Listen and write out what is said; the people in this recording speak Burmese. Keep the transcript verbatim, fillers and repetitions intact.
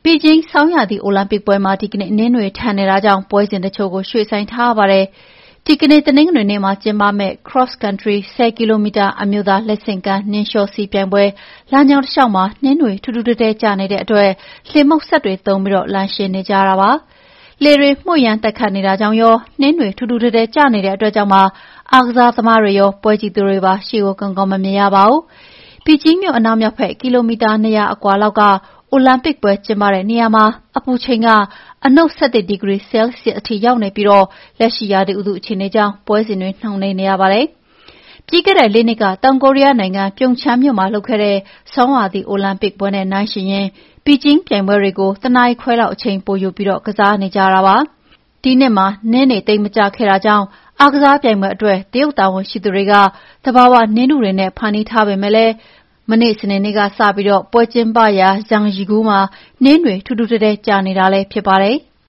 ီဂျင်းဆောင်းရာသီအိုလံပစ်ပွဲမှာဒီကနေ့နင်းတွေထန်နေတာကြောင့်ပွဲစဉ်တချို့ကိုရွှေ့ဆိုင်းထားရပါတယ်။ဒီကနေ့တနင်္ဂနွေနေ့မှာကျင်းပမယ့် Cross Country ဆယ်ကီလိုမီတာအမျိုးသားလက်ဆင့်ကမ်းနှင်းလျှောစီးပြိုင်ပွဲလမ်းကြောင်းတစ်လျှောက်မှာနှင်းတွေထူးထူးတဲတဲကျနေတဲ့အတွက်လှေမှုတ်စက်တွေသုံးပြီးလမ်းရှင်းနေကြရတာပါ။လေတွေမှုတ်ရမ်းတက်ခတ်နေတာကြောင့်ရောနှင်းတွေထူးထူးတဲတဲကျနေတဲ့အတွက်ကြောင့်ပါအားကစားသမားတွေရောပွဲကြည့်သူတွေပါရှေ့ကိုကောင်းကောင်းမမြင်ရပါဘူး။ပီကျင်းမြို့အနောက်မြောက်ဘက်ကီလိုမီတာနှစ်ရာအကွာလောက်ကအိုလံပစ်ပွဲကျင်းပတဲ့နေရာမှာအပူချိန်ကအနုတ်၁၁ဒီဂရီဆဲလ်ဆီးယပ်အထိရောက်နေပြီးလက်ရှိရာသီဥတုအခြေအနေကြောင့်ပွဲစဉ်တွေနှောင့်နှေးနေရပါတယ်။ပြီးခဲ့တဲ့လေးနှစ်ကတောင်ကိုရီးယားနိုင်ငံပြုံချမ်းမြို့မှာလုပ်ခဲ့တဲ့ဆောင်းရာသီအိုလံပစ်ပွဲနဲ့နှိုင်းယှဉ်ရင်ပီကျင်းပြိုင်ပွဲတွေကိုတနာရီခွဲလောက်အချိန်ပိုယူပြီးကစားနေကြတာပါ။ဒီနှစ်မှာနှင်းတွေသိပ်မကျခဲ့တာကြောင့်အားကစားပြိုင်ပွဲအတွက်တရုတ်တာဝန်ရှိသူတွေကသဘာဝနှင်းထုတွေနဲ့ဖန်တီးထားပေမဲ့လည်းမနေ့စနေနေ့ကစပြီးပွဲကျင်းပရာ Zhangjiakou မှာနှင်းတွေထူးထူးတဲတဲကျနေတာလည်းဖြစ်ပါတယ်။